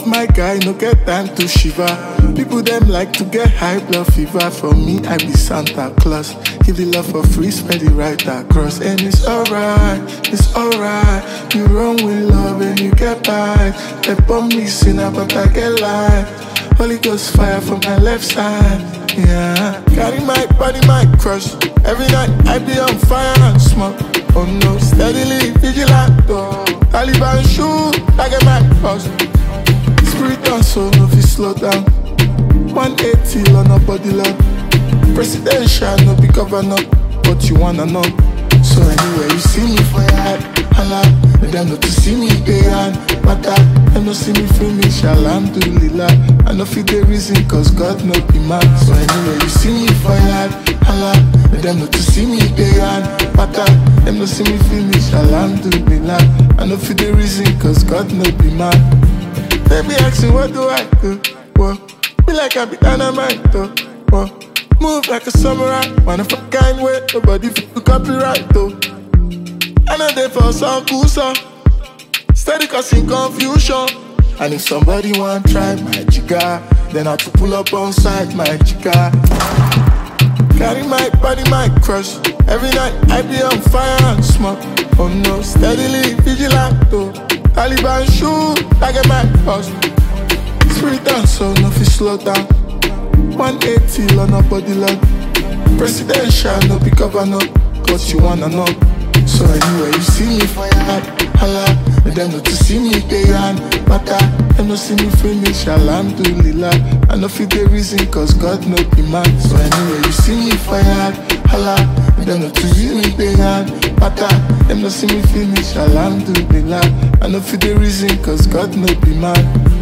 my guy, no get time to shiver. People them like to get high blood fever. For me, I be Santa Claus. Give the love for free, spread it right across. And it's alright, it's alright. You run with love and you get by. They bomb me sinner, but I get life. Holy Ghost fire from my left side. Yeah, carry my body, my crush. Every night I be on fire and smoke. Oh no, steadily vigilant though. Taliban shoot, I get my cross. Spirit and soul, no fit slow down. 180 on a body love. Presidential, no be governor, but you wanna know. So anyway, you see me for your head, holla. And them not to see me, they and matter. Them no see me finish, alhamdulillah. I know feel the reason, cause God no be mad. So anyway, you see me for your head, holla. And them not to see me, they and matter. Them no see me finish, alhamdulillah. I know feel the reason, cause God no be mad. They be asking, what do I do? Whoa. Be like I be dynamite, though. Whoa. Move like a samurai, one of a kind way, nobody feel copyright though. I know they for some cool song, steady causing confusion. And if somebody want try my jigga, then I have to pull up on side my jigga. Carry my body, my crush. Every night I be on fire and smoke. Oh no, steadily vigilant though. Taliban shoot, I get my cross. Spirit and soul, no fit slow down. 180 on a body love. Presidential, no be governor, cause you wanna know. So anyway, you see me for your head, holla. And them not to see me, they and matter. Them no see me finish, alhamdulillah. I know feel the reason, cause God no be mad. So anyway, you see me for your head, holla. And them not to see me, they and matter. Them no see me finish, alhamdulillah. I know feel the reason, cause God no be mad.